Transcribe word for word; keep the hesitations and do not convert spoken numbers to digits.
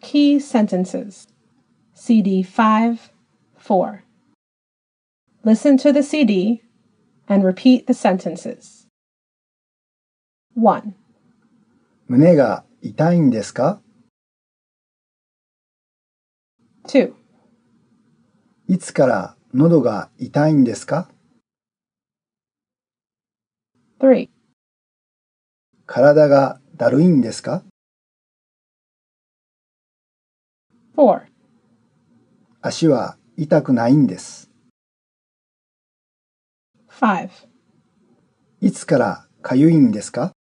key sentences. C D five four. Listen to the C D and repeat the sentences. one. 胸が痛いんですか？ two. いつから喉が痛いんですか？ three. 体がだるいんですか？ four. 足は痛くないんです。 five. いつからかゆいんですか？